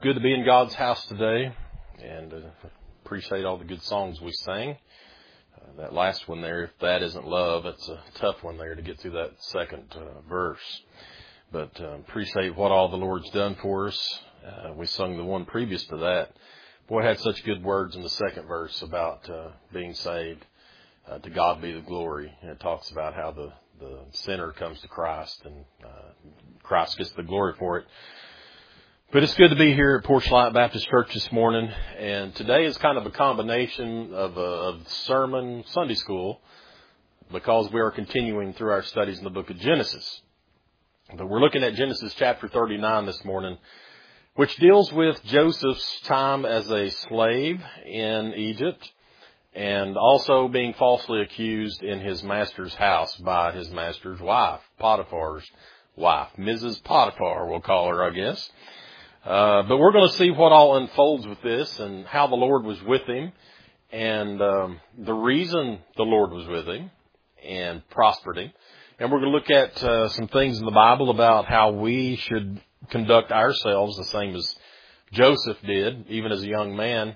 good to be in God's house today, and appreciate all the good songs we sang. That last one there, if that isn't love, it's a tough one there to get through that second verse. But appreciate what all the Lord's done for us. We sung the one previous to that. Boy, it had such good words in the second verse about being saved. To God be the glory. And it talks about how the sinner comes to Christ, and Christ gets the glory for it. But it's good to be here at Porchlight Baptist Church this morning, and today is kind of a combination of sermon Sunday school, because we are continuing through our studies in the book of Genesis. But we're looking at Genesis chapter 39 this morning, which deals with Joseph's time as a slave in Egypt, and also being falsely accused in his master's house by his master's wife, Potiphar's wife, Mrs. Potiphar, we'll call her, I guess. But we're going to see what all unfolds with this and how the Lord was with him, and the reason the Lord was with him and prospered him. And we're going to look at some things in the Bible about how we should conduct ourselves the same as Joseph did. Even as a young man,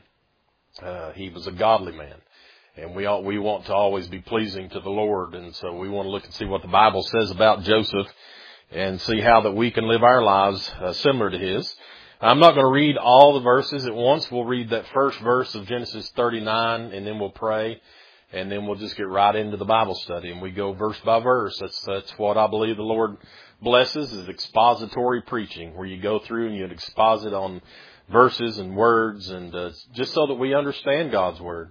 he was a godly man. And we want to always be pleasing to the Lord. And so we want to look and see what the Bible says about Joseph and see how that we can live our lives similar to his. I'm not going to read all the verses at once. We'll read that first verse of Genesis 39, and then we'll pray, and then we'll just get right into the Bible study, and we go verse by verse. That's what I believe the Lord blesses, is expository preaching, where you go through and you exposit on verses and words, and just so that we understand God's Word.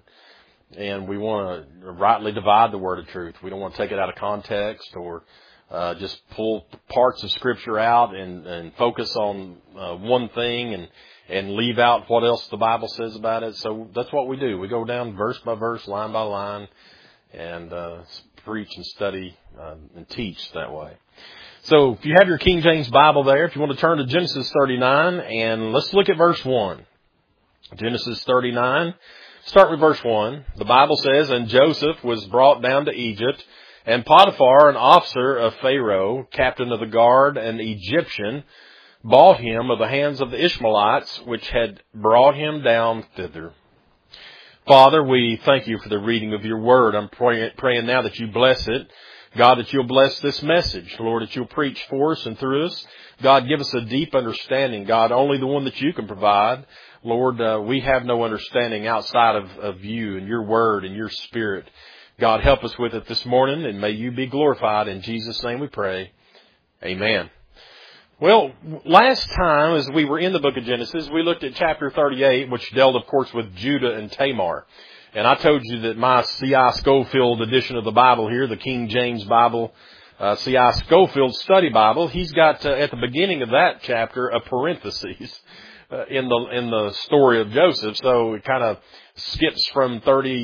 And we want to rightly divide the Word of truth. We don't want to take it out of context or just pull parts of Scripture out and focus on one thing and leave out what else the Bible says about it. So that's what we do. We go down verse by verse, line by line, and preach and study and teach that way. So if you have your King James Bible there, if you want to turn to Genesis 39, and let's look at verse 1. Genesis 39, start with verse 1. The Bible says, "And Joseph was brought down to Egypt, and Potiphar, an officer of Pharaoh, captain of the guard, an Egyptian, bought him of the hands of the Ishmaelites, which had brought him down thither." Father, we thank you for the reading of your word. I'm praying now that you bless it. God, that you'll bless this message. Lord, that you'll preach for us and through us. God, give us a deep understanding. God, only the one that you can provide. Lord, we have no understanding outside of you and your word and your spirit. God, help us with it this morning, and may you be glorified. In Jesus' name we pray. Amen. Well, last time as we were in the book of Genesis, we looked at chapter 38, which dealt, of course, with Judah and Tamar. And I told you that my C.I. Scofield edition of the Bible here, the King James Bible, C.I. Scofield Study Bible, he's got at the beginning of that chapter a parenthesis in the story of Joseph. So it kind of skips from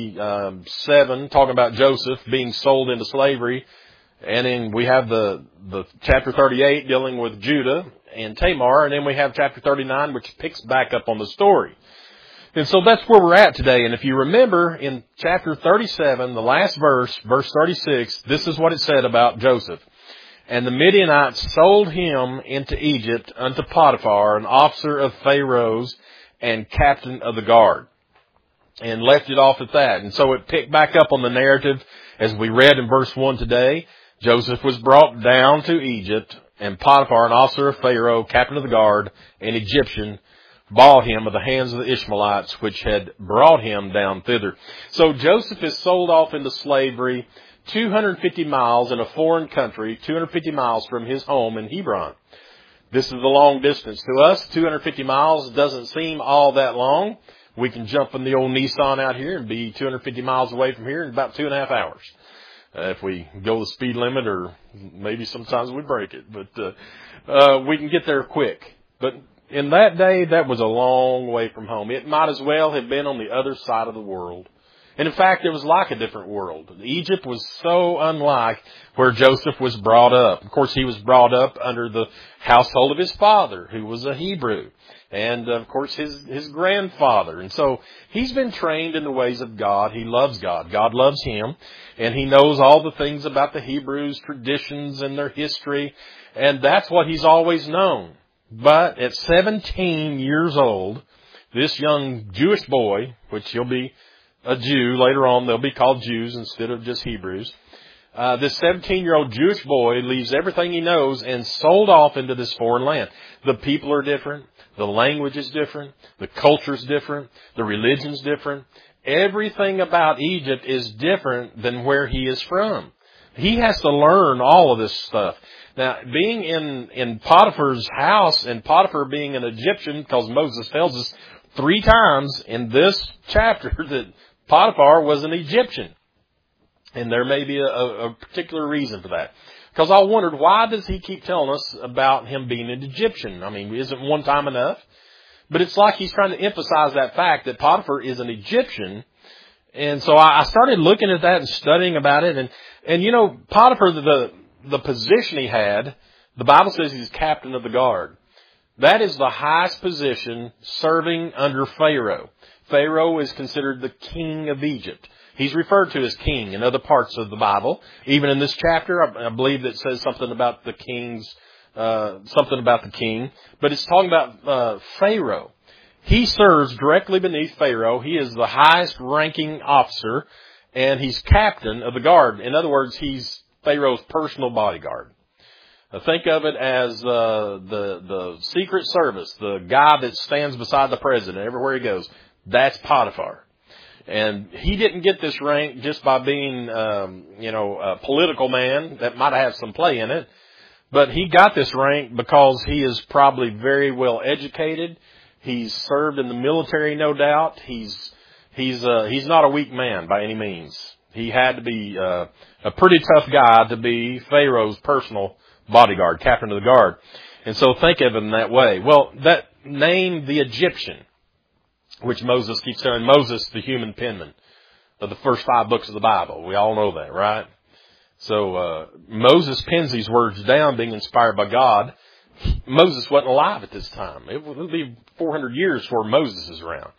37, talking about Joseph being sold into slavery. And then we have the chapter 38 dealing with Judah and Tamar. And then we have chapter 39, which picks back up on the story. And so that's where we're at today. And if you remember in chapter 37, the last verse, verse 36, this is what it said about Joseph. "And the Midianites sold him into Egypt unto Potiphar, an officer of Pharaoh's and captain of the guard." And left it off at that. And so it picked back up on the narrative as we read in verse 1 today. Joseph was brought down to Egypt, and Potiphar, an officer of Pharaoh, captain of the guard, an Egyptian, bought him of the hands of the Ishmaelites, which had brought him down thither. So Joseph is sold off into slavery 250 miles in a foreign country, 250 miles from his home in Hebron. This is the long distance to us. 250 miles doesn't seem all that long. We can jump in the old Nissan out here and be 250 miles away from here in about 2.5 hours. If we go the speed limit, or maybe sometimes we break it, but we can get there quick. But in that day, that was a long way from home. It might as well have been on the other side of the world. And in fact, it was like a different world. Egypt was so unlike where Joseph was brought up. Of course, he was brought up under the household of his father, who was a Hebrew. And, of course, his grandfather. And so he's been trained in the ways of God. He loves God. God loves him. And he knows all the things about the Hebrews' traditions and their history. And that's what he's always known. But at 17 years old, this young Jewish boy, which he'll be a Jew later on, they'll be called Jews instead of just Hebrews. This 17-year-old Jewish boy leaves everything he knows and sold off into this foreign land. The people are different. The language is different. The culture is different. The religion's different. Everything about Egypt is different than where he is from. He has to learn all of this stuff. Now, being in Potiphar's house, and Potiphar being an Egyptian, because Moses tells us 3 times in this chapter that Potiphar was an Egyptian. And there may be a particular reason for that. Because I wondered, why does he keep telling us about him being an Egyptian? I mean, isn't one time enough? But it's like he's trying to emphasize that fact that Potiphar is an Egyptian. And so I started looking at that and studying about it. And you know, Potiphar, the position he had, the Bible says he's captain of the guard. That is the highest position serving under Pharaoh. Pharaoh is considered the king of Egypt. He's referred to as king in other parts of the Bible. Even in this chapter, I believe it says something about the king. But it's talking about Pharaoh. He serves directly beneath Pharaoh. He is the highest ranking officer, and he's captain of the guard. In other words, he's Pharaoh's personal bodyguard. Think of it as the Secret Service, the guy that stands beside the president everywhere he goes. That's Potiphar. And he didn't get this rank just by being, a political man that might have some play in it. But he got this rank because he is probably very well educated. He's served in the military, no doubt. He's not a weak man by any means. He had to be a pretty tough guy to be Pharaoh's personal bodyguard, captain of the guard. And so think of him that way. Well, that name, the Egyptian, which Moses keeps saying, Moses, the human penman of the first 5 books of the Bible. We all know that, right? So Moses pens these words down, being inspired by God. Moses wasn't alive at this time. It will be 400 years before Moses is around.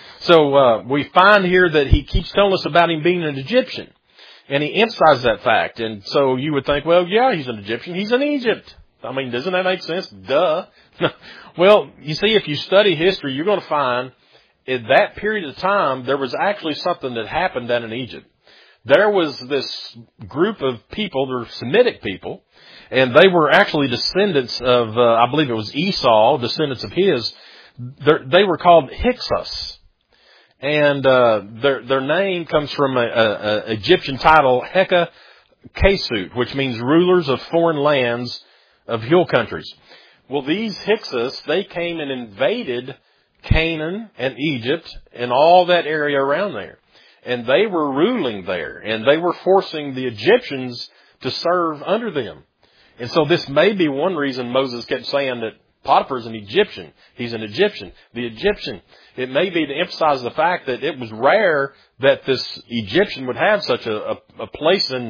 So we find here that he keeps telling us about him being an Egyptian. And he emphasizes that fact. And so you would think, well, yeah, he's an Egyptian. He's in Egypt. I mean, doesn't that make sense? Duh. Well, you see, if you study history, you're going to find in that period of time, there was actually something that happened down in Egypt. There was this group of people, they're Semitic people, and they were actually descendants of, I believe it was Esau, descendants of his. They were called Hyksos. And their name comes from an Egyptian title, Heka Kesut, which means rulers of foreign lands of hill countries. Well, these Hyksos, they came and invaded Canaan and Egypt and all that area around there. And they were ruling there. And they were forcing the Egyptians to serve under them. And so this may be one reason Moses kept saying that Potiphar's an Egyptian. He's an Egyptian. The Egyptian. It may be to emphasize the fact that it was rare that this Egyptian would have such a place in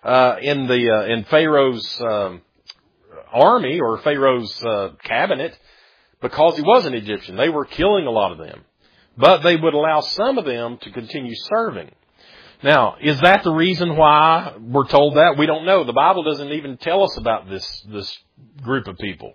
Pharaoh's army or Pharaoh's cabinet, because he was an Egyptian. They were killing a lot of them. But they would allow some of them to continue serving. Now, is that the reason why we're told that? We don't know. The Bible doesn't even tell us about this group of people.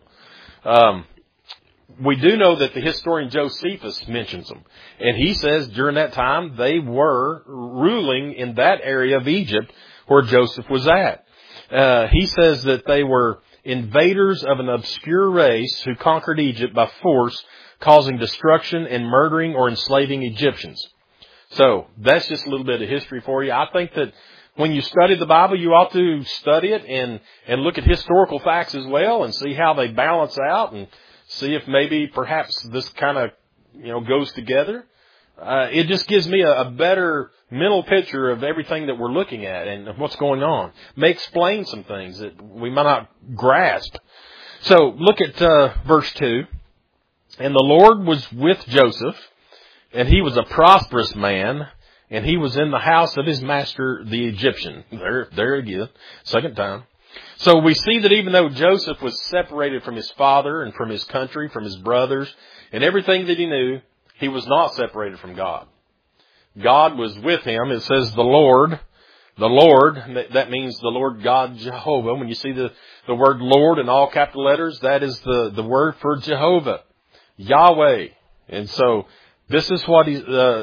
We do know that the historian Josephus mentions them. And he says during that time they were ruling in that area of Egypt where Joseph was at. He says that they were invaders of an obscure race who conquered Egypt by force, causing destruction and murdering or enslaving Egyptians. So that's just a little bit of history for you. I think that when you study the Bible, you ought to study it and look at historical facts as well and see how they balance out and see if maybe perhaps this kind of, goes together. It just gives me a better mental picture of everything that we're looking at and what's going on. May explain some things that we might not grasp. So look at verse 2. And the Lord was with Joseph, and he was a prosperous man, and he was in the house of his master, the Egyptian. There again, second time. So we see that even though Joseph was separated from his father and from his country, from his brothers, and everything that he knew, he was not separated from God. God was with him. It says the Lord The Lord, that means the Lord God Jehovah. When you see the word Lord in all capital letters, that is the word for Jehovah, Yahweh. And so this is what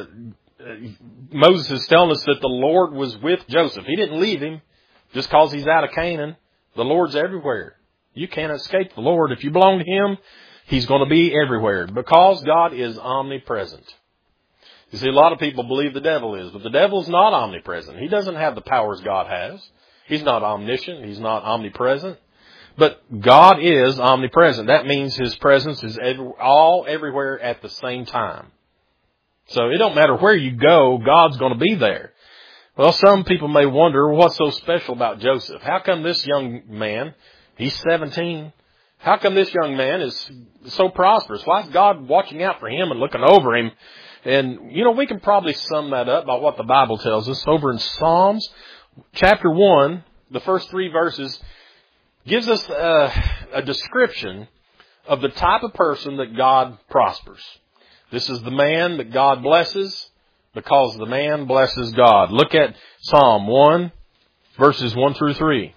Moses is telling us, that the Lord was with Joseph. He didn't leave him just because he's out of Canaan. The Lord's everywhere. You can't escape the Lord. If you belong to Him, He's going to be everywhere, because God is omnipresent. You see, a lot of people believe the devil is, but the devil is not omnipresent. He doesn't have the powers God has. He's not omniscient. He's not omnipresent. But God is omnipresent. That means His presence is everywhere at the same time. So it don't matter where you go, God's going to be there. Well, some people may wonder, what's so special about Joseph? How come this young man, he's 17, how come this young man is so prosperous? Why is God watching out for him and looking over him? And, we can probably sum that up by what the Bible tells us. Over in Psalms, chapter 1, the first 3 verses, gives us a description of the type of person that God prospers. This is the man that God blesses, because the man blesses God. Look at Psalm 1, verses 1 through 3.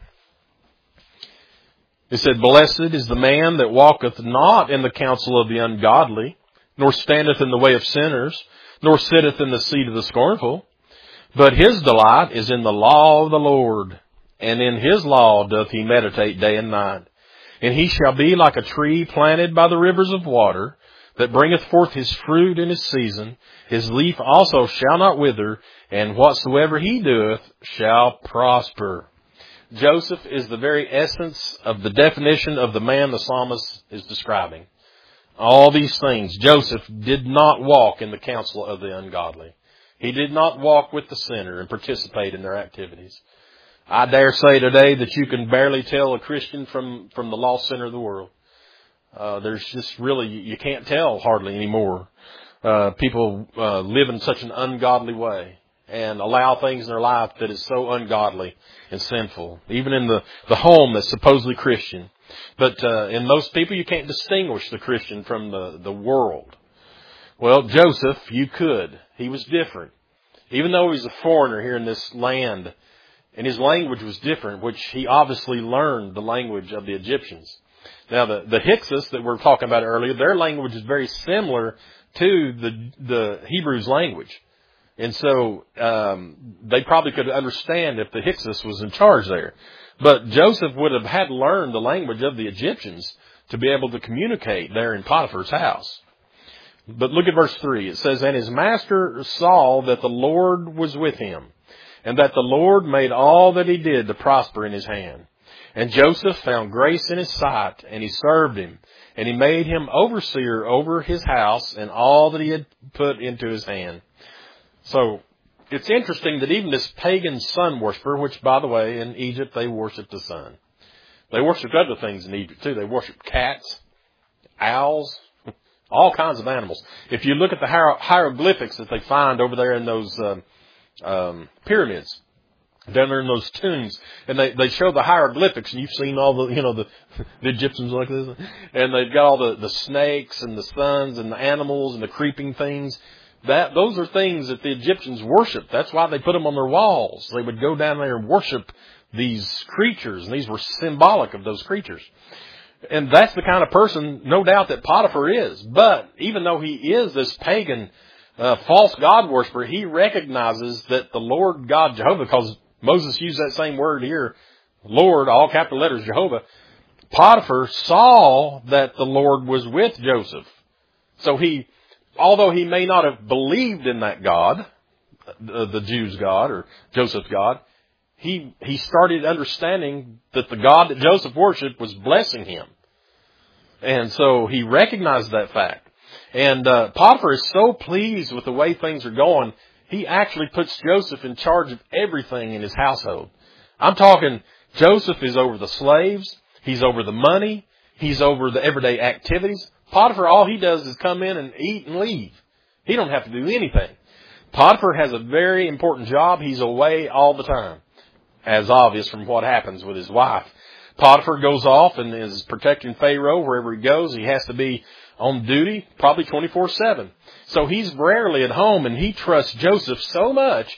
It said, "Blessed is the man that walketh not in the counsel of the ungodly, nor standeth in the way of sinners, nor sitteth in the seat of the scornful. But his delight is in the law of the Lord, and in His law doth he meditate day and night. And he shall be like a tree planted by the rivers of water, that bringeth forth his fruit in his season. His leaf also shall not wither, and whatsoever he doeth shall prosper." Joseph is the very essence of the definition of the man the psalmist is describing. All these things. Joseph did not walk in the counsel of the ungodly. He did not walk with the sinner and participate in their activities. I dare say today that you can barely tell a Christian from the lost sinner of the world. There's just really, you can't tell hardly anymore. People live in such an ungodly way and allow things in their life that is so ungodly and sinful, even in the home that's supposedly Christian. But in most people, you can't distinguish the Christian from the world. Well, Joseph, you could. He was different. Even though he was a foreigner here in this land, and his language was different, which he obviously learned the language of the Egyptians. Now, the Hyksos that we were talking about earlier, their language is very similar to the Hebrews language. And so they probably could understand if the Hyksos was in charge there. But Joseph would have had to learn the language of the Egyptians to be able to communicate there in Potiphar's house. But look at verse 3. It says, "And his master saw that the Lord was with him, and that the Lord made all that he did to prosper in his hand. And Joseph found grace in his sight, and he served him. And he made him overseer over his house and all that he had put into his hand." So it's interesting that even this pagan sun worshiper, which, by the way, in Egypt, they worship the sun. They worship other things in Egypt, too. They worship cats, owls, all kinds of animals. If you look at the hieroglyphics that they find over there in those pyramids, down there in those tombs, and they show the hieroglyphics, and you've seen all the Egyptians like this, and they've got all the snakes and the suns and the animals and the creeping things. Those are things that the Egyptians worshiped. That's why they put them on their walls. They would go down there and worship these creatures, and these were symbolic of those creatures. And that's the kind of person, no doubt, that Potiphar is. But even though he is this pagan, false God worshiper, he recognizes that the Lord God Jehovah, because Moses used that same word here, Lord, all capital letters, Jehovah. Potiphar saw that the Lord was with Joseph. So although he may not have believed in that God, the Jews' God or Joseph's God, he started understanding that the God that Joseph worshipped was blessing him. And so he recognized that fact. And Potiphar is so pleased with the way things are going, he actually puts Joseph in charge of everything in his household. I'm talking, Joseph is over the slaves, he's over the money, he's over the everyday activities. Potiphar, all he does is come in and eat and leave. He don't have to do anything. Potiphar has a very important job. He's away all the time, as obvious from what happens with his wife. Potiphar goes off and is protecting Pharaoh wherever he goes. He has to be on duty, probably 24/7. So he's rarely at home, and he trusts Joseph so much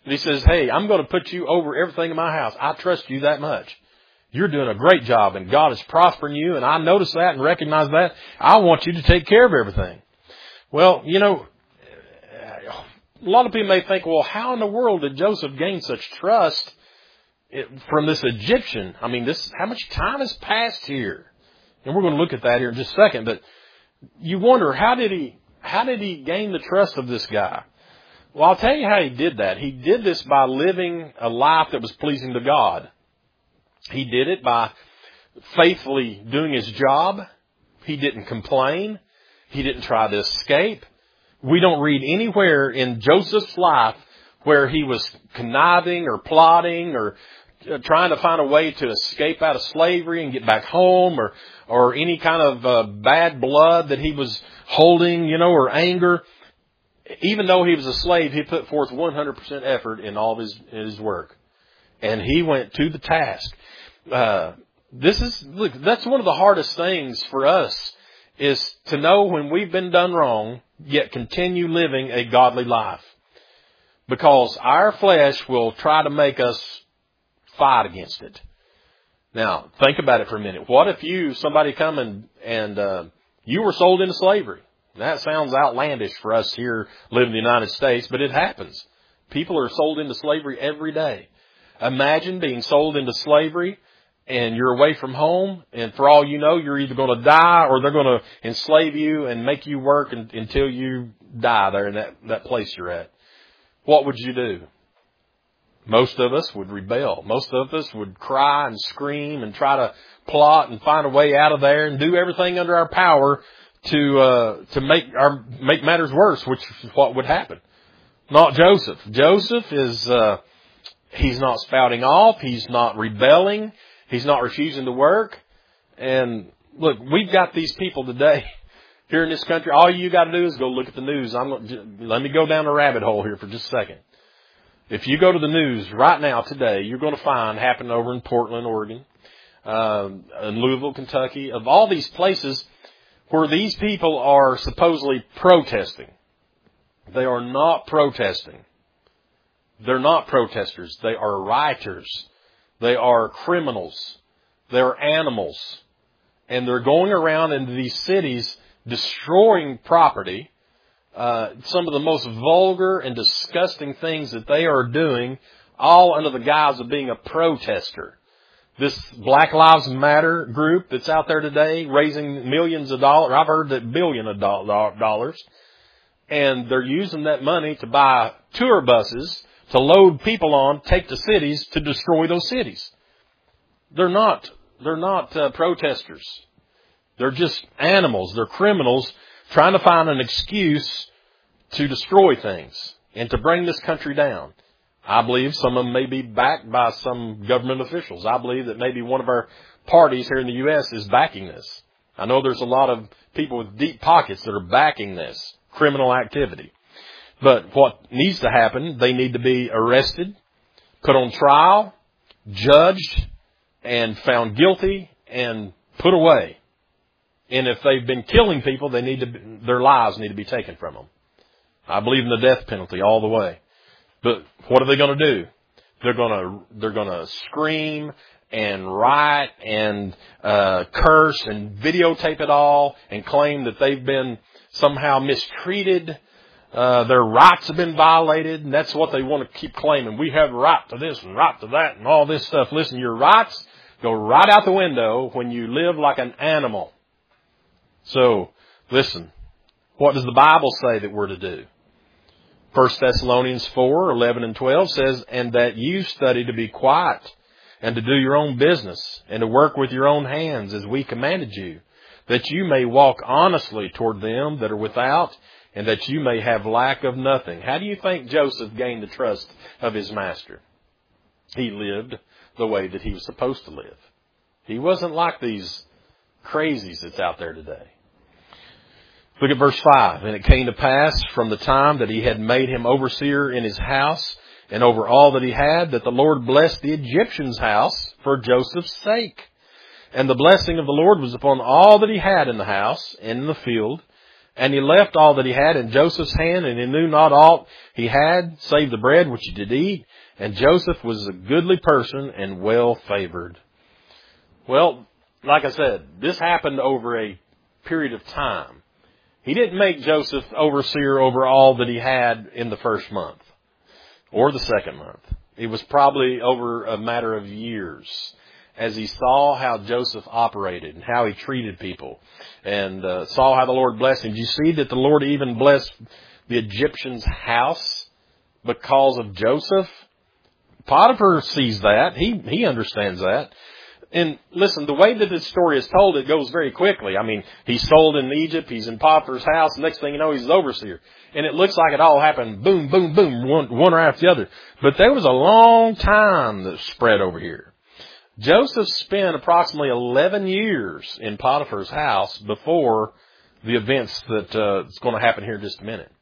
And he says, hey, I'm going to put you over everything in my house. I trust you that much. You're doing a great job, and God is prospering you, and I notice that and recognize that. I want you to take care of everything. Well, you know, a lot of people may think, well, how in the world did Joseph gain such trust from this Egyptian? I mean, how much time has passed here? And we're going to look at that here in just a second, but you wonder, how did he gain the trust of this guy? Well, I'll tell you how he did that. He did this by living a life that was pleasing to God. He did it by faithfully doing his job. He didn't complain. He didn't try to escape. We don't read anywhere in Joseph's life where he was conniving or plotting or trying to find a way to escape out of slavery and get back home, or any kind of bad blood that he was holding, you know, or anger. Even though he was a slave, he put forth 100% effort in all of his work. And he went to the task. Look, that's one of the hardest things for us, is to know when we've been done wrong, yet continue living a godly life. Because our flesh will try to make us fight against it. Now, think about it for a minute. What if somebody come and you were sold into slavery? That sounds outlandish for us here living in the United States, but it happens. People are sold into slavery every day. Imagine being sold into slavery and you're away from home, and for all you know, you're either going to die or they're going to enslave you and make you work until you die there in that place you're at. What would you do? Most of us would rebel. Most of us would cry and scream and try to plot and find a way out of there and do everything under our power to make matters worse, which is what would happen. Not Joseph. Joseph is he's not spouting off. He's not rebelling. He's not refusing to work. And look, we've got these people today here in this country. All you got to do is go look at the news. Let me go down a rabbit hole here for just a second. If you go to the news right now today, you're going to find happening over in Portland, Oregon, in Louisville, Kentucky, of all these places where these people are supposedly protesting. They are not protesting. They're not protesters. They are rioters. They are criminals. They're animals. And they're going around into these cities destroying property. Some of the most vulgar and disgusting things that they are doing, all under the guise of being a protester. This Black Lives Matter group that's out there today raising millions of dollars. I've heard that $1 billion of dollars. And they're using that money to buy tour buses to load people on, take to cities to destroy those cities. They're not protesters. They're just animals. They're criminals trying to find an excuse to destroy things and to bring this country down. I believe some of them may be backed by some government officials. I believe that maybe one of our parties here in the U.S. is backing this. I know there's a lot of people with deep pockets that are backing this criminal activity. But what needs to happen, they need to be arrested, put on trial, judged, and found guilty, and put away. And if they've been killing people, their lives need to be taken from them. I believe in the death penalty all the way. But what are they going to do? They're going to scream and riot and curse and videotape it all and claim that they've been somehow mistreated. Their rights have been violated, and that's what they want to keep claiming. We have a right to this and right to that and all this stuff. Listen, your rights go right out the window when you live like an animal. So, listen, what does the Bible say that we're to do? 1 Thessalonians 4:11 and 12 says, and that you study to be quiet and to do your own business and to work with your own hands as we commanded you, that you may walk honestly toward them that are without, and that you may have lack of nothing. How do you think Joseph gained the trust of his master? He lived the way that he was supposed to live. He wasn't like these crazies that's out there today. Look at verse 5. And it came to pass from the time that he had made him overseer in his house and over all that he had, that the Lord blessed the Egyptian's house for Joseph's sake. And the blessing of the Lord was upon all that he had in the house and in the field, And he left all that he had in Joseph's hand, and he knew not aught he had, save the bread which he did eat. And Joseph was a goodly person and well favored. Well, like I said, this happened over a period of time. He didn't make Joseph overseer over all that he had in the first month or the second month. It was probably over a matter of years as he saw how Joseph operated and how he treated people and saw how the Lord blessed him. Did you see that the Lord even blessed the Egyptian's house because of Joseph? Potiphar sees that. He understands that. And listen, the way that this story is told, it goes very quickly. I mean, he's sold in Egypt. He's in Potiphar's house. Next thing you know, he's the overseer. And it looks like it all happened boom, boom, boom, one right after the other. But there was a long time that spread over here. Joseph spent approximately 11 years in Potiphar's house before the events that is going to happen here in just a minute.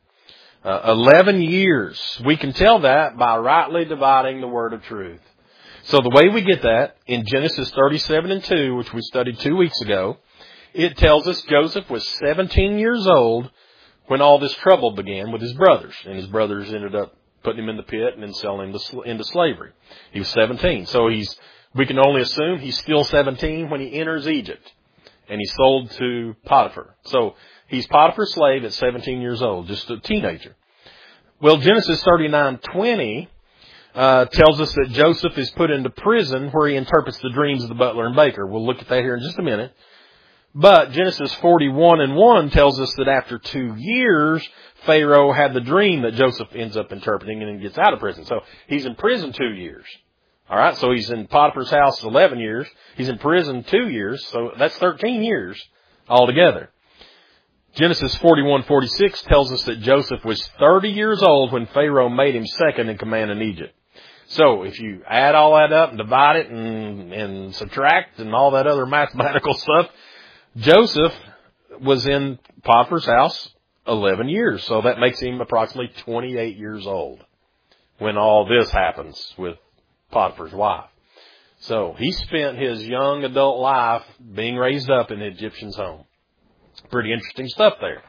11 years. We can tell that by rightly dividing the word of truth. So the way we get that, in Genesis 37:2, which we studied 2 weeks ago, it tells us Joseph was 17 years old when all this trouble began with his brothers. And his brothers ended up putting him in the pit and then selling him into slavery. He was 17. So we can only assume he's still 17 when he enters Egypt. And he's sold to Potiphar. So he's Potiphar's slave at 17 years old, just a teenager. Well, Genesis 39:20 tells us that Joseph is put into prison where he interprets the dreams of the butler and baker. We'll look at that here in just a minute. But Genesis 41:1 tells us that after 2 years, Pharaoh had the dream that Joseph ends up interpreting and then gets out of prison. So he's in prison 2 years. All right, so he's in Potiphar's house 11 years. He's in prison 2 years, so that's 13 years altogether. Genesis 41:46 tells us that Joseph was 30 years old when Pharaoh made him second in command in Egypt. So if you add all that up and divide it and subtract and all that other mathematical stuff, Joseph was in Potiphar's house 11 years. So that makes him approximately 28 years old when all this happens with Potiphar's wife. So he spent his young adult life being raised up in the Egyptian's home. Pretty interesting stuff there.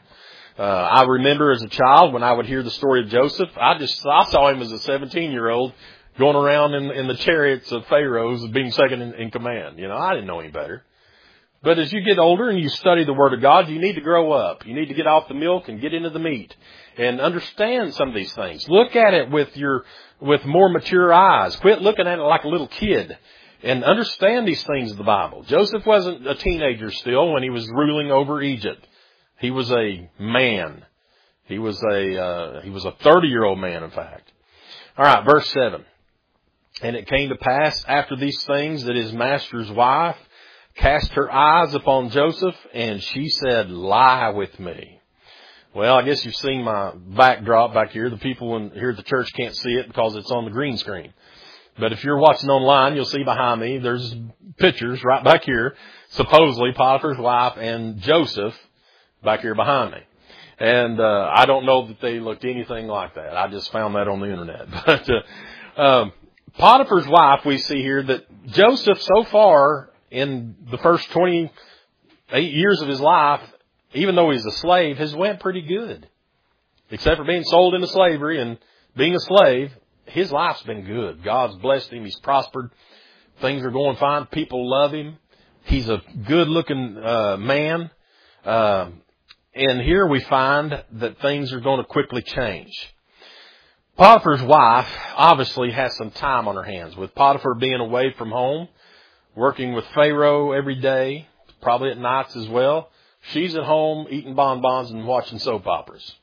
I remember as a child when I would hear the story of Joseph, I saw him as a 17-year-old going around in the chariots of Pharaoh's being second in command. You know, I didn't know any better. But as you get older and you study the Word of God, you need to grow up. You need to get off the milk and get into the meat and understand some of these things. Look at it with more mature eyes. Quit looking at it like a little kid and understand these things of the Bible. Joseph wasn't a teenager still when he was ruling over Egypt. He was a man. He was a 30-year-old man, in fact. All right, verse 7. And it came to pass after these things that his master's wife cast her eyes upon Joseph, and she said, "Lie with me." Well, I guess you've seen my backdrop back here. The people here at the church can't see it because it's on the green screen. But if you're watching online, you'll see behind me, there's pictures right back here, supposedly Potiphar's wife and Joseph back here behind me. And I don't know that they looked anything like that. I just found that on the internet. But Potiphar's wife, we see here that Joseph so far in the first 28 years of his life, even though he's a slave, has went pretty good. Except for being sold into slavery and being a slave, his life's been good. God's blessed him. He's prospered. Things are going fine. People love him. He's a good-looking man. And here we find that things are going to quickly change. Potiphar's wife obviously has some time on her hands. With Potiphar being away from home, working with Pharaoh every day, probably at nights as well, she's at home eating bonbons and watching soap operas.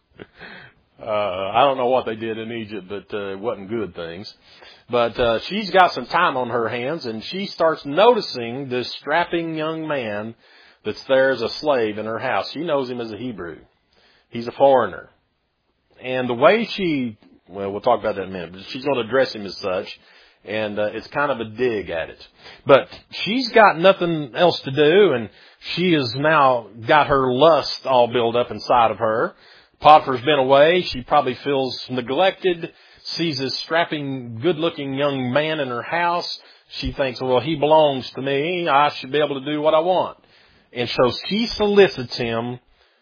I don't know what they did in Egypt, but it wasn't good things. But she's got some time on her hands, and she starts noticing this strapping young man that's there as a slave in her house. She knows him as a Hebrew. He's a foreigner. And the way we'll talk about that in a minute, but she's going to address him as such, and it's kind of a dig at it. But she's got nothing else to do, and she has now got her lust all built up inside of her. Potiphar's been away. She probably feels neglected, sees this strapping, good-looking young man in her house. She thinks, well, he belongs to me. I should be able to do what I want. And so she solicits him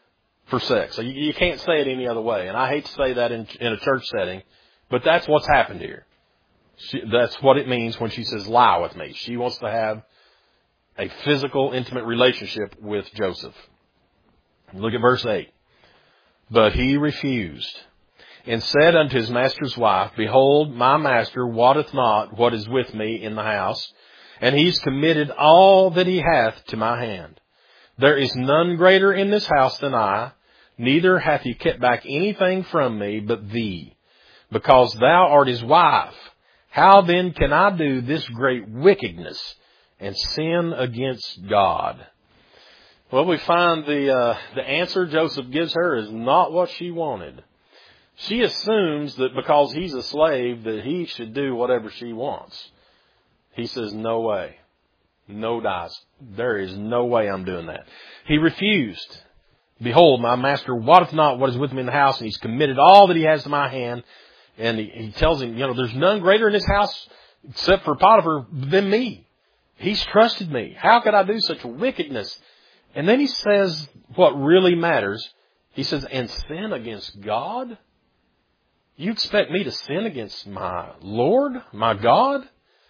for sex. So you can't say it any other way. And I hate to say that in a church setting, but that's what's happened here. That's what it means when she says, lie with me. She wants to have a physical, intimate relationship with Joseph. Look at verse 8. But he refused, and said unto his master's wife, Behold, my master wotteth not what is with me in the house, and he's committed all that he hath to my hand. There is none greater in this house than I, neither hath he kept back anything from me but thee, because thou art his wife. How then can I do this great wickedness and sin against God? Well, we find the answer Joseph gives her is not what she wanted. She assumes that because he's a slave that he should do whatever she wants. He says, no way. No dice. There is no way I'm doing that. He refused. Behold, my master wotteth not what is with me in the house, and he's committed all that he has to my hand. And he tells him, there's none greater in this house except for Potiphar than me. He's trusted me. How could I do such wickedness? And then he says what really matters. He says, and sin against God? You expect me to sin against my Lord, my God?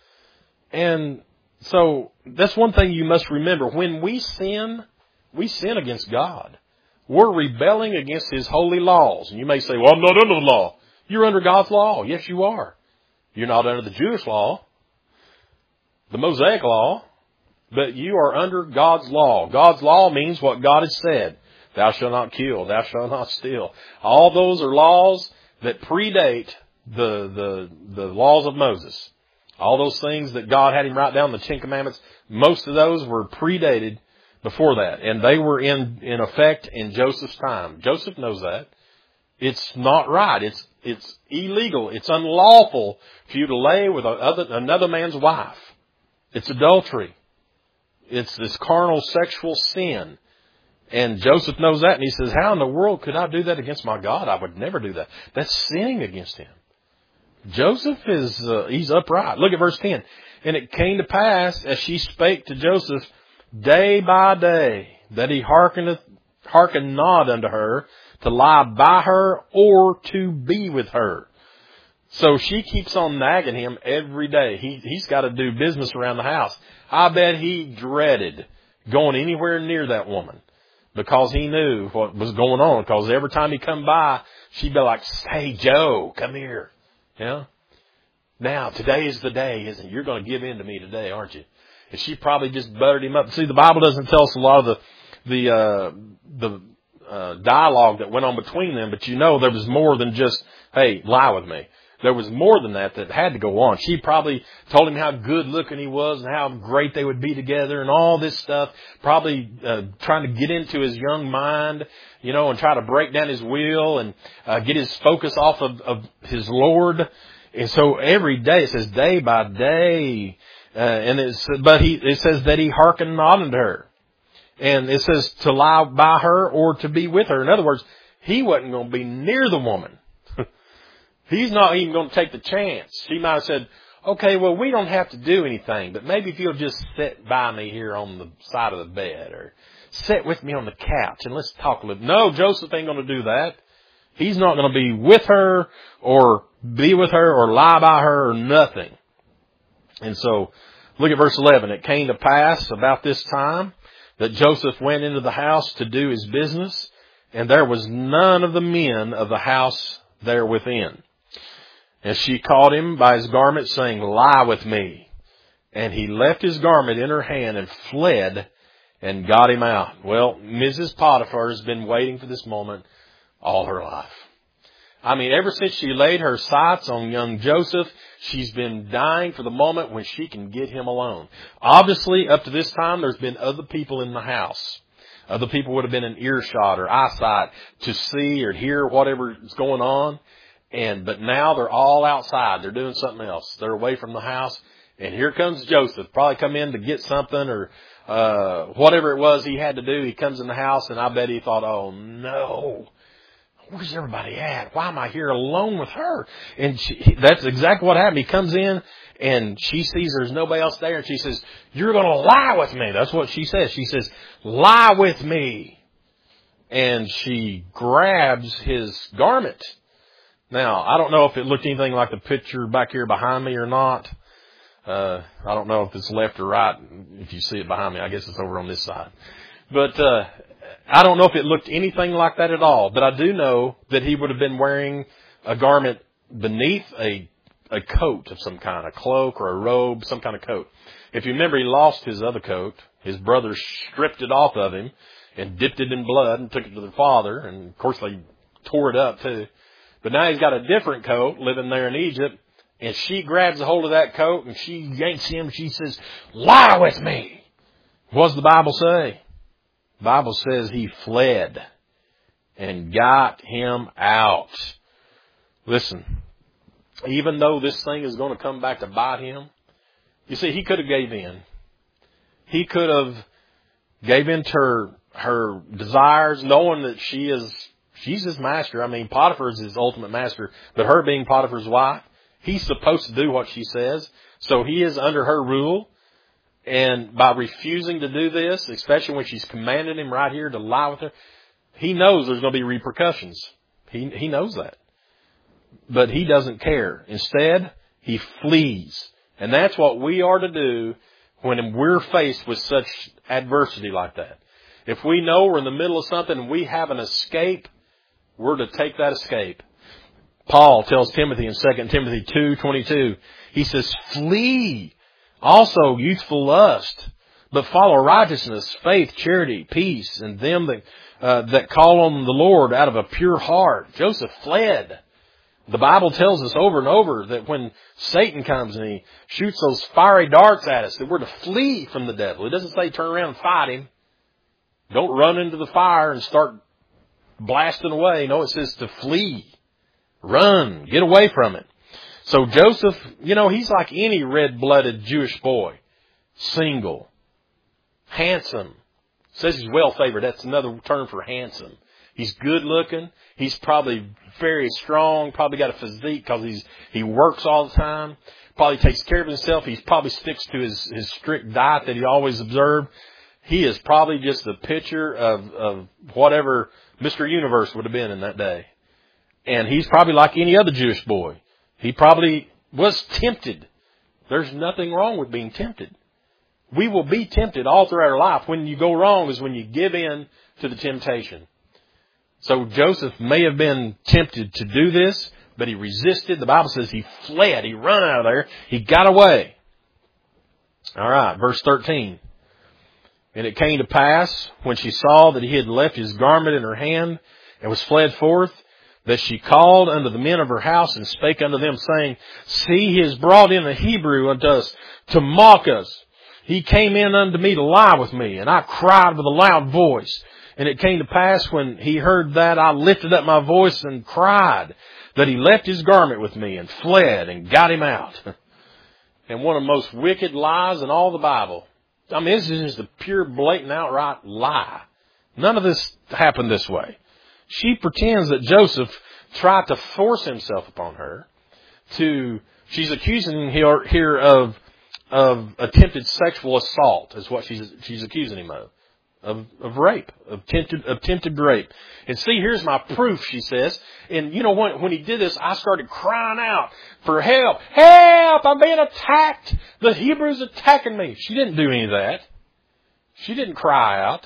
And so that's one thing you must remember. When we sin against God. We're rebelling against His holy laws. And you may say, well, I'm not under the law. You're under God's law. Yes, you are. You're not under the Jewish law, the Mosaic law, but you are under God's law. God's law means what God has said. Thou shalt not kill. Thou shalt not steal. All those are laws that predate the laws of Moses. All those things that God had him write down, the Ten Commandments, most of those were predated before that. And they were in effect in Joseph's time. Joseph knows that. It's not right. It's illegal. It's unlawful for you to lay with another man's wife. It's adultery. It's this carnal sexual sin. And Joseph knows that, and he says, how in the world could I do that against my God? I would never do that. That's sinning against Him. Joseph he's upright. Look at verse 10. And it came to pass, as she spake to Joseph, day by day, that he hearkened not unto her, to lie by her or to be with her. So she keeps on nagging him every day. He's got to do business around the house. I bet he dreaded going anywhere near that woman because he knew what was going on. Because every time he come by, she'd be like, hey, Joe, come here. Now, today is the day, isn't it? You're going to give in to me today, aren't you? And she probably just buttered him up. See, the Bible doesn't tell us a lot of the dialogue that went on between them, but there was more than just, hey, lie with me. There was more than that had to go on. She probably told him how good looking he was and how great they would be together and all this stuff, probably trying to get into his young mind, and try to break down his will and get his focus off of his Lord. And so every day, it says day by day, it says that he hearkened not unto her. And it says to lie by her or to be with her. In other words, he wasn't going to be near the woman. He's not even going to take the chance. She might have said, okay, well, we don't have to do anything, but maybe if you'll just sit by me here on the side of the bed or sit with me on the couch and let's talk a little. No, Joseph ain't going to do that. He's not going to be with her or be with her or lie by her or nothing. And so look at verse 11. It came to pass about this time that Joseph went into the house to do his business, and there was none of the men of the house there within. And she caught him by his garment, saying, lie with me. And he left his garment in her hand and fled and got him out. Well, Mrs. Potiphar has been waiting for this moment all her life. I mean, ever since she laid her sights on young Joseph, she's been dying for the moment when she can get him alone. Obviously, up to this time, there's been other people in the house. Other people would have been in earshot or eyesight to see or hear whatever is going on. But now they're all outside. They're doing something else. They're away from the house. And here comes Joseph. Probably come in to get something or whatever it was he had to do. He comes in the house, and I bet he thought, oh, no. Where's everybody at? Why am I here alone with her? And that's exactly what happened. He comes in, and she sees there's nobody else there, and she says, you're going to lie with me. That's what she says. She says, lie with me. and she grabs his garment. Now, I don't know if it looked anything like the picture back here behind me or not. I don't know if it's left or right. If you see it behind me, I guess it's over on this side. But I don't know if it looked anything like that at all. But I do know that he would have been wearing a garment beneath a coat of some kind, a cloak or a robe, some kind of coat. If you remember, he lost his other coat. His brother stripped it off of him and dipped it in blood and took it to their father. And, of course, they tore it up, too. But now he's got a different coat living there in Egypt. And she grabs a hold of that coat and she yanks him. She says, lie with me. What does the Bible say? The Bible says he fled and got him out. Listen, even though this thing is going to come back to bite him, you see, he could have gave in. He could have gave in to her desires, knowing that she's his master. I mean, Potiphar is his ultimate master, but her being Potiphar's wife, he's supposed to do what she says. So he is under her rule. And by refusing to do this, especially when she's commanded him right here to lie with her, he knows there's going to be repercussions. He knows that. But he doesn't care. Instead, he flees. And that's what we are to do when we're faced with such adversity like that. If we know we're in the middle of something and we have an escape, we're to take that escape. Paul tells Timothy in 2 Timothy 2:22, he says, flee also youthful lust, but follow righteousness, faith, charity, peace, and them that call on the Lord out of a pure heart. Joseph fled. The Bible tells us over and over that when Satan comes and he shoots those fiery darts at us, that we're to flee from the devil. It doesn't say turn around and fight him. Don't run into the fire and start blasting away. No, it says to flee. Run. Get away from it. So Joseph, he's like any red-blooded Jewish boy. Single. Handsome. Says he's well-favored. That's another term for handsome. He's good-looking. He's probably very strong. Probably got a physique because he works all the time. Probably takes care of himself. He probably sticks to his strict diet that he always observed. He is probably just the picture of whatever Mr. Universe would have been in that day. And he's probably like any other Jewish boy. He probably was tempted. There's nothing wrong with being tempted. We will be tempted all throughout our life. When you go wrong is when you give in to the temptation. So Joseph may have been tempted to do this, but he resisted. The Bible says he fled. He ran out of there. He got away. All right, verse 13. And it came to pass, when she saw that he had left his garment in her hand and was fled forth, that she called unto the men of her house and spake unto them, saying, see, he has brought in a Hebrew unto us to mock us. He came in unto me to lie with me, and I cried with a loud voice. And it came to pass, when he heard that, I lifted up my voice and cried, that he left his garment with me and fled and got him out. And one of the most wicked lies in all the Bible. I mean, this is just a pure, blatant, outright lie. None of this happened this way. She pretends that Joseph tried to force himself upon her. She's accusing him here of attempted sexual assault, is what she's accusing him of rape, of attempted rape. And see, here's my proof, she says. And when he did this, I started crying out for help. Help! I'm being attacked. The Hebrews attacking me. She didn't do any of that. She didn't cry out.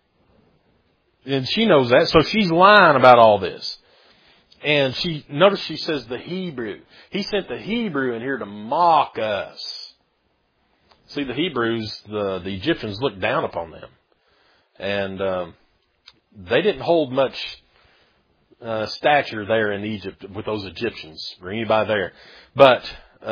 And she knows that, so she's lying about all this. And notice she says the Hebrew. He sent the Hebrew in here to mock us. See, the Hebrews, the Egyptians looked down upon them. And they didn't hold much stature there in Egypt with those Egyptians or anybody there. But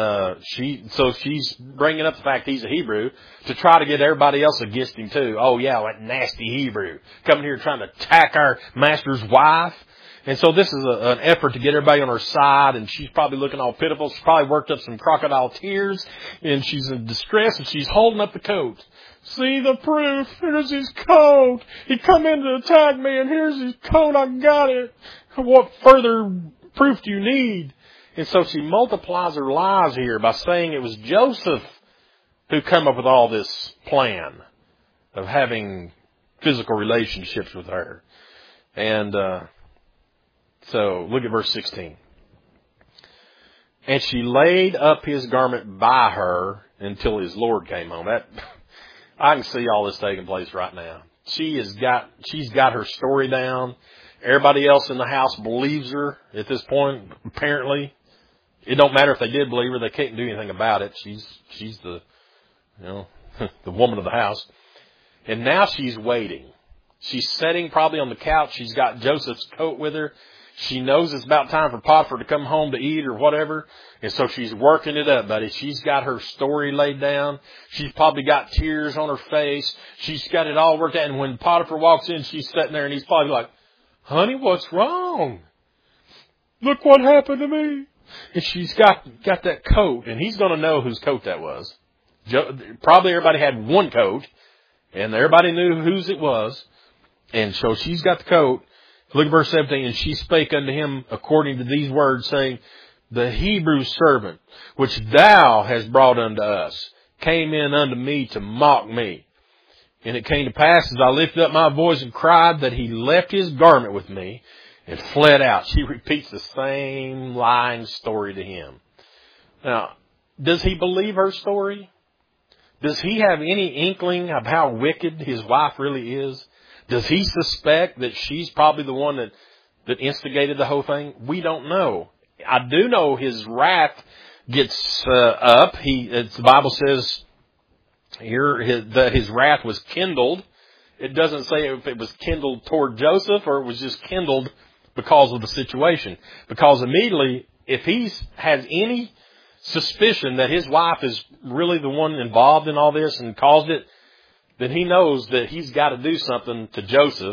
she's bringing up the fact he's a Hebrew to try to get everybody else against him too. Oh yeah, that nasty Hebrew coming here trying to attack our master's wife. And so this is an effort to get everybody on her side, and she's probably looking all pitiful. She's probably worked up some crocodile tears, and she's in distress, and she's holding up the coat. See the proof. Here's his coat. He come in to attack me, and here's his coat. I got it. What further proof do you need? And so she multiplies her lies here by saying it was Joseph who came up with all this plan of having physical relationships with her. And so look at verse 16. And she laid up his garment by her until his Lord came home. I can see all this taking place right now. She's got her story down. Everybody else in the house believes her at this point, apparently. It don't matter if they did believe her, they can't do anything about it. She's the, the woman of the house. And now she's waiting. She's sitting probably on the couch. She's got Joseph's coat with her. She knows it's about time for Potiphar to come home to eat or whatever. And so she's working it up, buddy. She's got her story laid down. She's probably got tears on her face. She's got it all worked out. And when Potiphar walks in, she's sitting there and he's probably like, honey, what's wrong? Look what happened to me. And she's got that coat, and he's going to know whose coat that was. Probably everybody had one coat, and everybody knew whose it was. And so she's got the coat. Look at verse 17. And she spake unto him according to these words, saying, the Hebrew servant, which thou hast brought unto us, came in unto me to mock me. And it came to pass, as I lifted up my voice and cried, that he left his garment with me and fled out. She repeats the same lying story to him. Now, does he believe her story? Does he have any inkling of how wicked his wife really is? Does he suspect that she's probably the one that instigated the whole thing? We don't know. I do know his wrath gets up. The Bible says here that his wrath was kindled. It doesn't say if it was kindled toward Joseph or it was just kindled because of the situation. Because immediately, if he has any suspicion that his wife is really the one involved in all this and caused it, then he knows that he's got to do something to Joseph,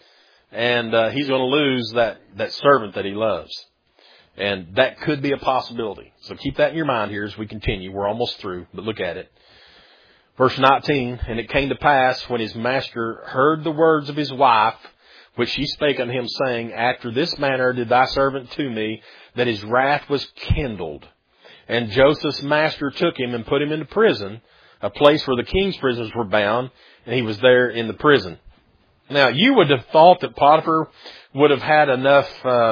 and he's going to lose that servant that he loves. And that could be a possibility. So keep that in your mind here as we continue. We're almost through, but look at it. Verse 19, and it came to pass when his master heard the words of his wife, which she spake unto him, saying, after this manner did thy servant to me, that his wrath was kindled. And Joseph's master took him and put him into prison, a place where the king's prisoners were bound, and he was there in the prison. Now, you would have thought that Potiphar would have had enough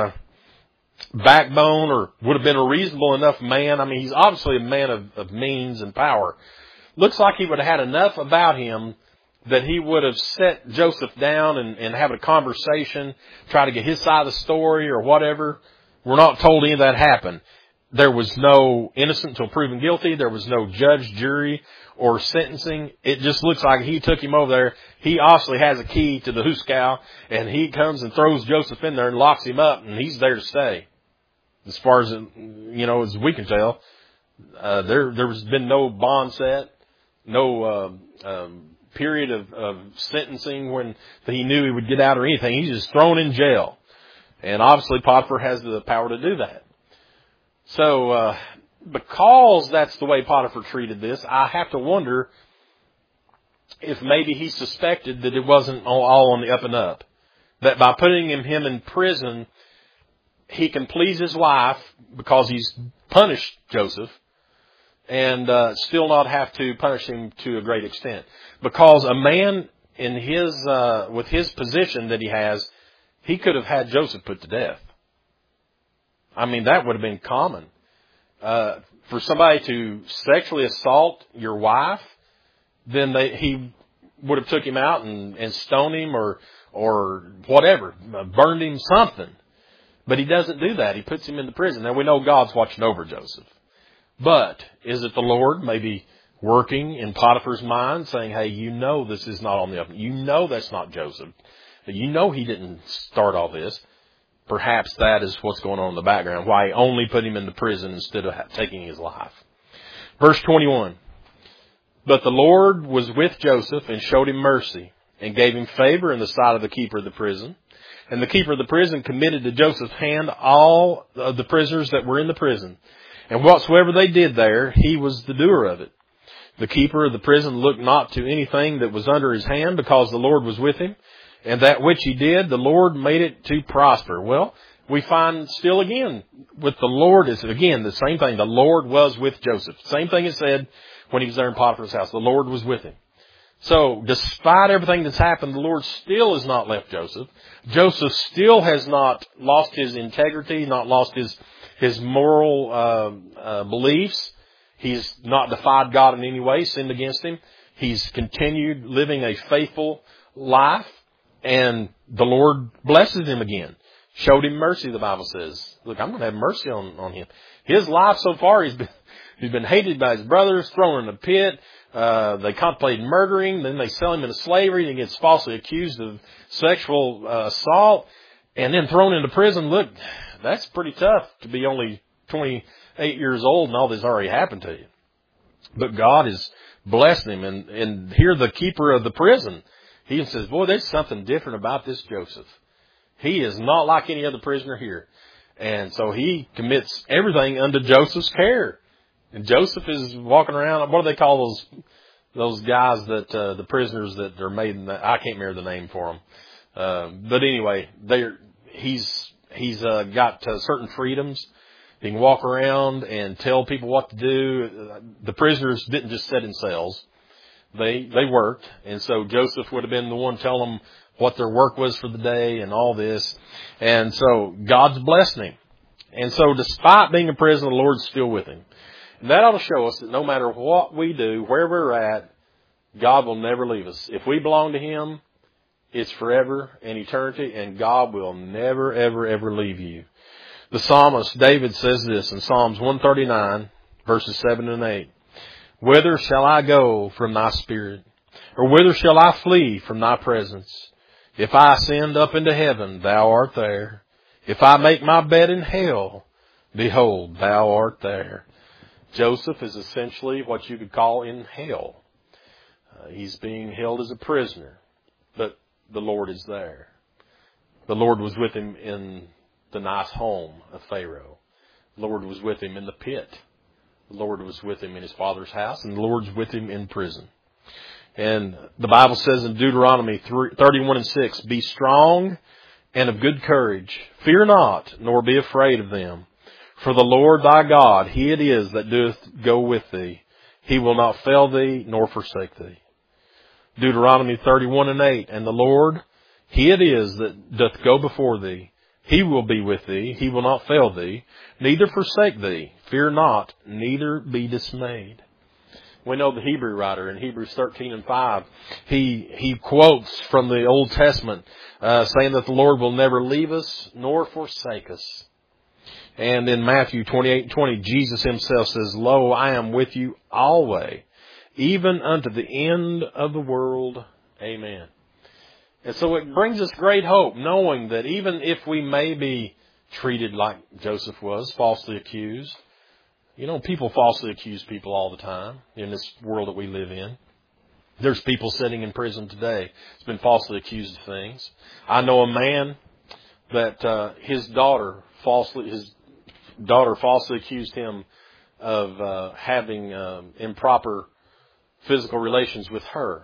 backbone, or would have been a reasonable enough man. I mean, he's obviously a man of means and power. Looks like he would have had enough about him that he would have set Joseph down and have a conversation, try to get his side of the story or whatever. We're not told any of that happened. There was no innocent until proven guilty. There was no judge, jury, or sentencing. It just looks like he took him over there. He obviously has a key to the hoosegow, and he comes and throws Joseph in there and locks him up, and he's there to stay. As far as, as we can tell, there's been no bond set, no period of sentencing when he knew he would get out or anything. He's just thrown in jail. And obviously Potiphar has the power to do that. So, because that's the way Potiphar treated this, I have to wonder if maybe he suspected that it wasn't all on the up and up. That by putting him in prison, he can please his wife because he's punished Joseph and still not have to punish him to a great extent. Because a man in with his position that he has, he could have had Joseph put to death. I mean, that would have been common. For somebody to sexually assault your wife, then he would have took him out and stoned him or whatever, burned him, something. But he doesn't do that. He puts him into prison. Now, we know God's watching over Joseph. But is it the Lord maybe working in Potiphar's mind, saying, hey, this is not on the up. That's not Joseph. He didn't start all this. Perhaps that is what's going on in the background, why he only put him into prison instead of taking his life. Verse 21. But the Lord was with Joseph and showed him mercy and gave him favor in the sight of the keeper of the prison. And the keeper of the prison committed to Joseph's hand all of the prisoners that were in the prison. And whatsoever they did there, he was the doer of it. The keeper of the prison looked not to anything that was under his hand, because the Lord was with him. And that which he did, the Lord made it to prosper. Well, we find still again with the Lord is again the same thing. The Lord was with Joseph. Same thing it said when he was there in Potiphar's house. The Lord was with him. So despite everything that's happened, the Lord still has not left Joseph. Joseph still has not lost his integrity, not lost his moral beliefs. He's not defied God in any way, sinned against him. He's continued living a faithful life, and the Lord blesses him again. Showed him mercy, the Bible says. Look, I'm going to have mercy on him. His life so far, he's been hated by his brothers, thrown in a pit. They contemplated murdering. Then they sell him into slavery. And he gets falsely accused of sexual assault and then thrown into prison. Look, that's pretty tough to be only 28 years old and all this already happened to you. But God has blessed him. And here the keeper of the prison, he says, boy, there's something different about this Joseph. He is not like any other prisoner here. And so he commits everything under Joseph's care. And Joseph is walking around. What do they call those guys that the prisoners that are made? I can't remember the name for them. But anyway, he's got certain freedoms. He can walk around and tell people what to do. The prisoners didn't just sit in cells; they worked, and so Joseph would have been the one telling them what their work was for the day and all this. And so God's blessing him. And so despite being in prison, the Lord's still with him. And that ought to show us that no matter what we do, where we're at, God will never leave us. If we belong to Him, it's forever and eternity, and God will never, ever, ever leave you. The psalmist David says this in Psalms 139, verses 7 and 8. Whither shall I go from thy spirit? Or whither shall I flee from thy presence? If I ascend up into heaven, thou art there. If I make my bed in hell, behold, thou art there. Joseph is essentially what you could call in hell. He's being held as a prisoner, but the Lord is there. The Lord was with him in the nice home of Pharaoh. The Lord was with him in the pit. The Lord was with him in his father's house, and the Lord's with him in prison. And the Bible says in Deuteronomy 31 and 6, be strong and of good courage. Fear not, nor be afraid of them. For the Lord thy God, He it is that doeth go with thee. He will not fail thee, nor forsake thee. Deuteronomy 31 and 8, and the Lord, He it is that doth go before thee. He will be with thee. He will not fail thee, neither forsake thee. Fear not, neither be dismayed. We know the Hebrew writer in Hebrews 13 and 5, he quotes from the Old Testament, saying that the Lord will never leave us nor forsake us. And in Matthew 28 and 20, Jesus Himself says, lo, I am with you always, even unto the end of the world. Amen. And so it brings us great hope, knowing that even if we may be treated like Joseph was, falsely accused. You know, people falsely accuse people all the time in this world that we live in. There's people sitting in prison today who's been falsely accused of things. I know a man that his daughter falsely accused him of having improper physical relations with her.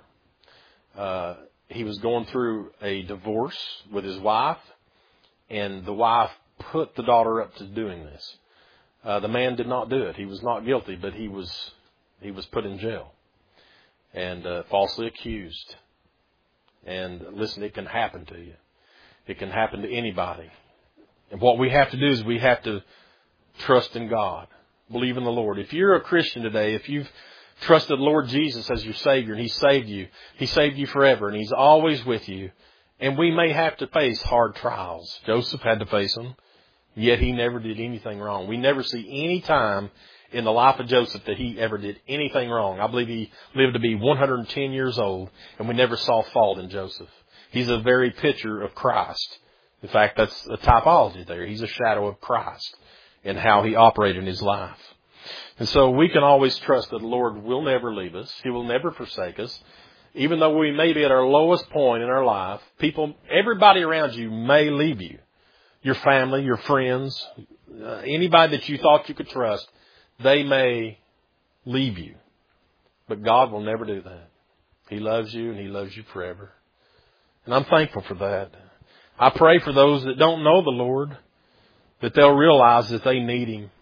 He was going through a divorce with his wife, and the wife put the daughter up to doing this. The man did not do it. He was not guilty, but he was put in jail and falsely accused. And listen, it can happen to you. It can happen to anybody. And what we have to do is we have to trust in God. Believe in the Lord. If you're a Christian today, if you've trusted the Lord Jesus as your Savior and He saved you forever, and He's always with you. And we may have to face hard trials. Joseph had to face them. Yet he never did anything wrong. We never see any time in the life of Joseph that he ever did anything wrong. I believe he lived to be 110 years old, and we never saw fault in Joseph. He's a very picture of Christ. In fact, that's a typology there. He's a shadow of Christ and how He operated in His life. And so we can always trust that the Lord will never leave us. He will never forsake us. Even though we may be at our lowest point in our life, everybody around you may leave you. Your family, your friends, anybody that you thought you could trust, they may leave you. But God will never do that. He loves you, and He loves you forever. And I'm thankful for that. I pray for those that don't know the Lord, that they'll realize that they need Him.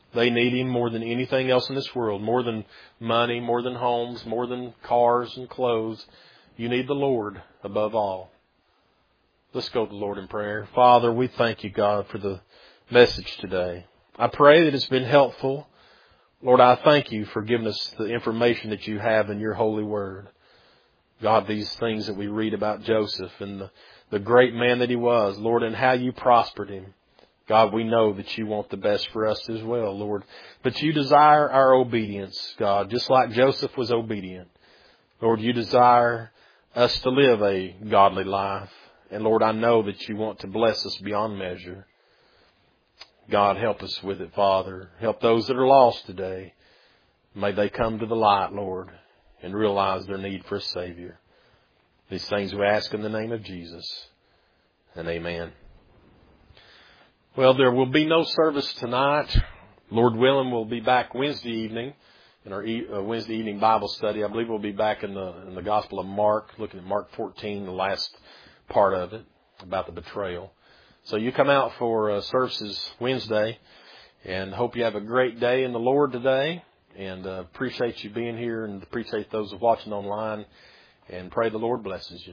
They need Him more than anything else in this world, more than money, more than homes, more than cars and clothes. You need the Lord above all. Let's go to the Lord in prayer. Father, we thank you, God, for the message today. I pray that it's been helpful. Lord, I thank you for giving us the information that you have in your holy word. God, these things that we read about Joseph and the great man that he was, Lord, and how you prospered him. God, we know that you want the best for us as well, Lord. But you desire our obedience, God, just like Joseph was obedient. Lord, you desire us to live a godly life. And Lord, I know that you want to bless us beyond measure. God, help us with it, Father. Help those that are lost today. May they come to the light, Lord, and realize their need for a Savior. These things we ask in the name of Jesus. And amen. Well, there will be no service tonight. Lord willing, we'll be back Wednesday evening in our Wednesday evening Bible study. I believe we'll be back in the Gospel of Mark, looking at Mark 14, the last part of it, about the betrayal. So you come out for services Wednesday, and hope you have a great day in the Lord today. And appreciate you being here, and appreciate those watching online, and pray the Lord blesses you.